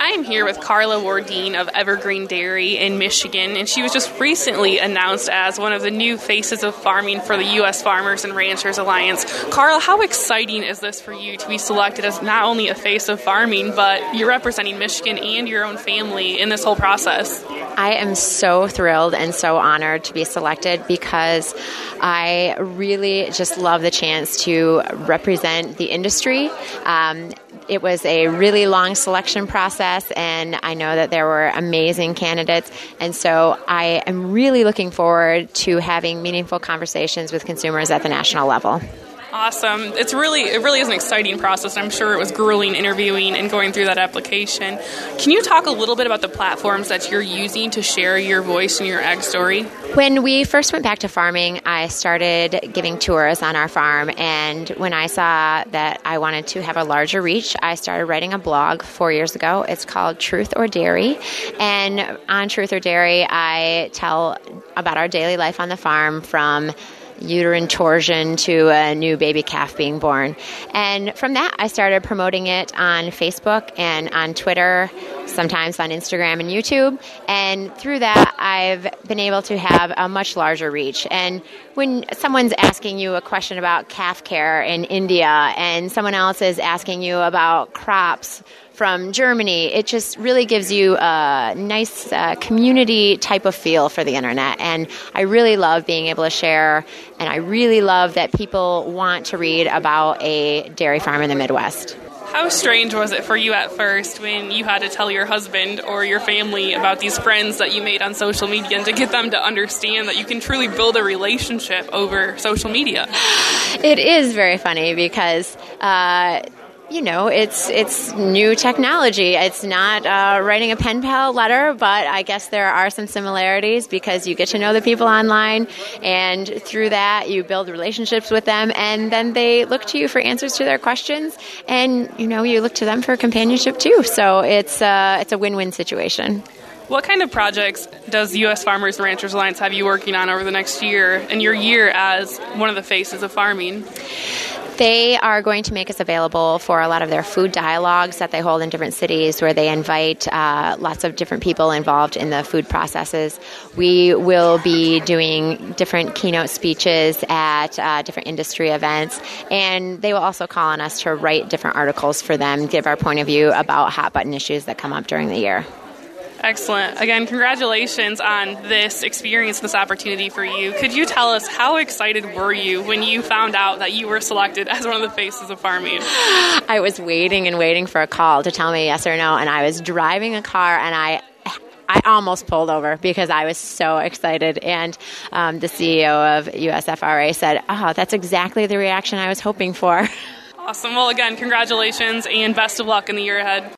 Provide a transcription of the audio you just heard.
am here with Carla Wardeen of Evergreen Dairy in Michigan, and she was just recently announced as one of the new faces of farming for the U.S. Farmers and Ranchers Alliance. Carla, how exciting is this for you to be selected as not only a face of farming, but you're representing Michigan and your own family in this whole process? I am so thrilled and so honored to be selected because I really just love the chance to represent the industry. It was a really long selection process, and I know that there were amazing candidates, and so I am really looking forward to having meaningful conversations with consumers at the national level. Awesome. It really is an exciting process. I'm sure it was grueling interviewing and going through that application. Can you talk a little bit about the platforms that you're using to share your voice and your ag story? When we first went back to farming, I started giving tours on our farm, and when I saw that I wanted to have a larger reach, I started writing a blog 4 years ago. It's called Truth or Dairy, and on Truth or Dairy, I tell about our daily life on the farm, from uterine torsion to a new baby calf being born. And from that, I started promoting it on Facebook and on Twitter, sometimes on Instagram and YouTube. And through that, I've been able to have a much larger reach. And when someone's asking you a question about calf care in India and someone else is asking you about crops from Germany, it just really gives you a nice community type of feel for the internet. And I really love being able to share, and I really love that people want to read about a dairy farm in the Midwest. How strange was it for you at first when you had to tell your husband or your family about these friends that you made on social media, and to get them to understand that you can truly build a relationship over social media? It is very funny because it's new technology. It's not writing a pen pal letter, but I guess there are some similarities because you get to know the people online, and through that you build relationships with them, and then they look to you for answers to their questions, and you look to them for companionship too. So it's a win-win situation. What kind of projects does the U.S. Farmers and Ranchers Alliance have you working on over the next year, and your year as one of the faces of farming? They are going to make us available for a lot of their food dialogues that they hold in different cities, where they invite lots of different people involved in the food processes. We will be doing different keynote speeches at different industry events, and they will also call on us to write different articles for them, give our point of view about hot button issues that come up during the year. Excellent. Again, congratulations on this experience, this opportunity for you. Could you tell us, how excited were you when you found out that you were selected as one of the faces of farming? I was waiting for a call to tell me yes or no, and I was driving a car, and I almost pulled over because I was so excited. And the CEO of USFRA said, "Oh, that's exactly the reaction I was hoping for." Awesome. Well, again, congratulations and best of luck in the year ahead.